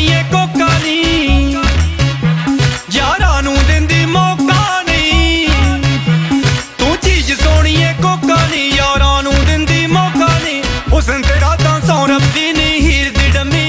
सोहणीए Coca नहीं यारां नूं दिंदी मौका नहीं तू चीज सोहणीए कोका नहीं यारां नूं दिंदी मौका नहीं हुस्न तेरा तां सौ रब्बी नहीं हीर दी डम्मी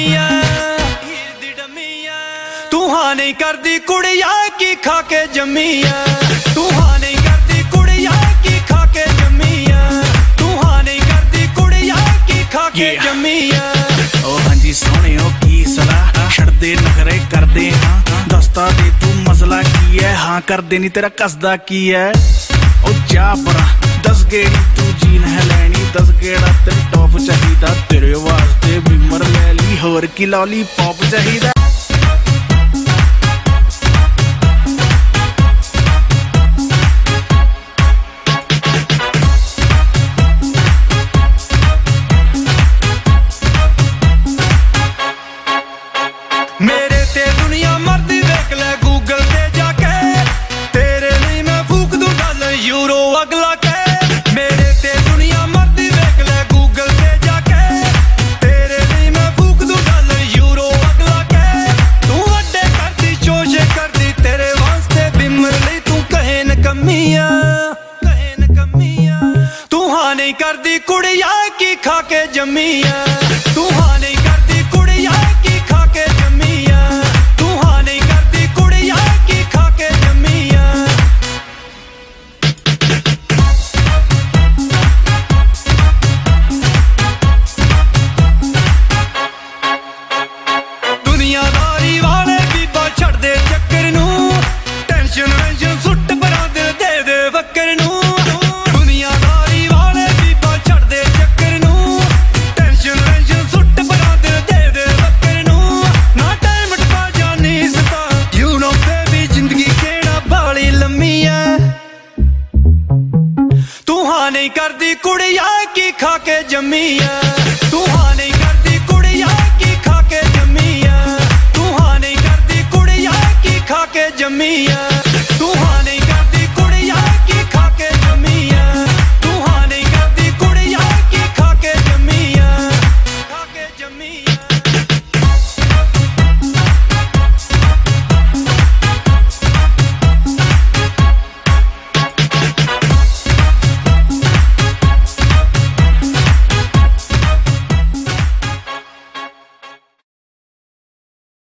ऐ तू हां नहीं करदी कुड़िया की खा के जम्मी ऐ तू हां नहीं करदी कुड़िया की खा के जम्मी ऐ तू हां नहीं करदी कुड़िया की खा के जम्मी ऐ ओ हां जी सोहणियो की सलाह छड़दे नखरे करदे हां दसदा दे तू मसला की है हां करदे नहीं तेरा कसदा की है ओ जा परा 10 गेड़ी तू जीन है लैनी 10 गेड़ा ते टॉप चाहिदा तेरे वास्ते बिमर ले ली होर की लॉलीपॉप चाहिदा मेरे ते दुनिया मरदी देख ले गूगल ते जाके तेरे लिए मैं फूक दूं डॉलर यूरो अगला के मेरे ते दुनिया मरदी देख ले गूगल ते जाके तेरे लिए मैं फूक दूं डॉलर यूरो अगला के तू वड्डे करदी चोशे करदी तेरे वास्ते बिमर लई तू कहे न कमी तू हां नहीं करदी कुड़िया की खा के जम्मी ऐ तू हां नहीं करदी कुड़िया की खा के जम्मी दुनियादारी वाले बीबा छड़ दे चक्कर नूं टेंशन वेंशन सुट परां दिल दे दे वक्कर नूं दुनियादारी वाले बीबा छड़ दे चक्कर नूं टेंशन वेंशन सुट परां दिल दे दे वक्कर नूं ना टाइम टपा जानी सता यू नो बेबी जिंदगी केड़ा बाली लम्मी ऐ तू हां नहीं करदी कुड़िया की खा के जम्मी ऐ तू हां नहीं करदी कुड़िया की खा के जम्मी ऐ तू हां नहीं करदी कुड़िया की खा के जम्मी ऐ